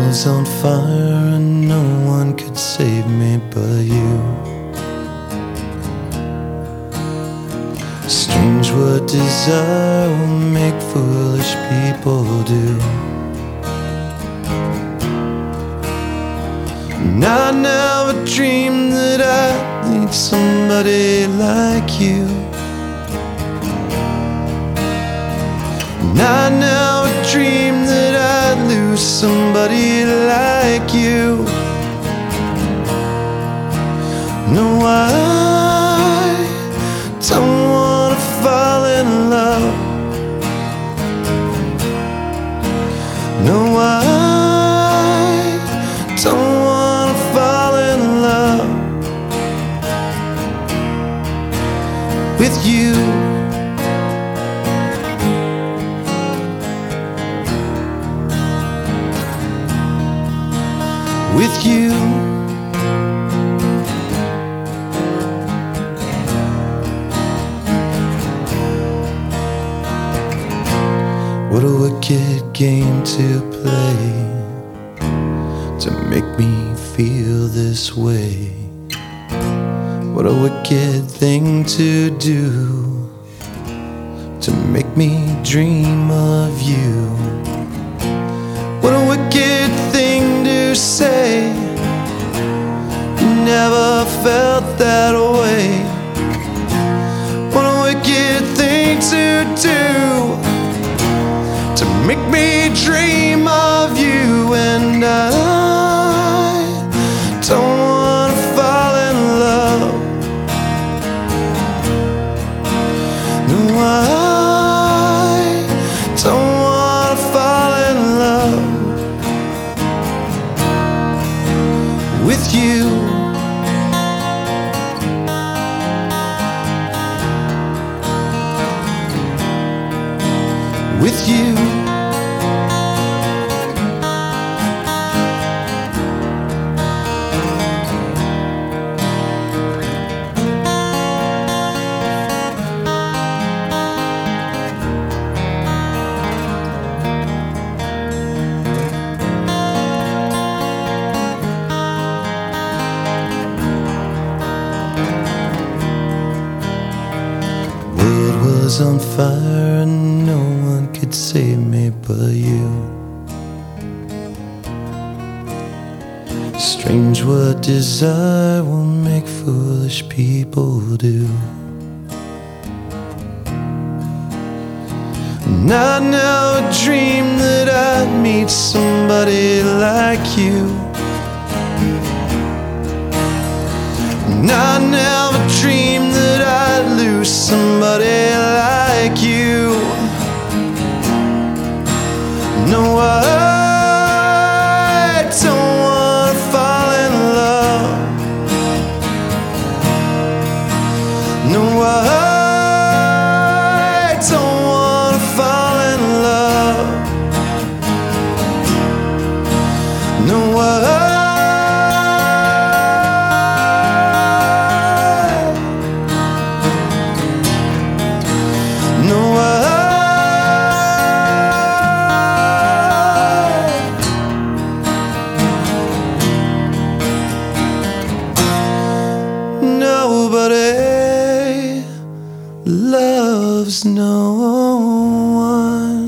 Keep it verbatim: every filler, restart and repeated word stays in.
was on fire and no one could save me but you. Strange what desire will make foolish people do. And I never dreamed that I'd need somebody like you. And I never dreamed that I'd lose somebody like you. No, I don't wanna fall in love. No, I don't wanna fall in love with you. With you. What a wicked game to play, to make me feel this way. What a wicked thing to do, to make me dream of you. What a wicked thing to say, never felt that way. What a wicked thing to do, to make me dream of you. And I don't wanna fall in love. No, I don't wanna fall in love with you. With you. World was on fire and no one could save me but you. Strange what desire will make foolish people do. And I never dreamed that I'd meet somebody like you. And I never dreamed that I'd lose somebody like you. No, I don't wanna fall in love. No, I don't wanna fall in love. No, I No, I Nobody loves no one.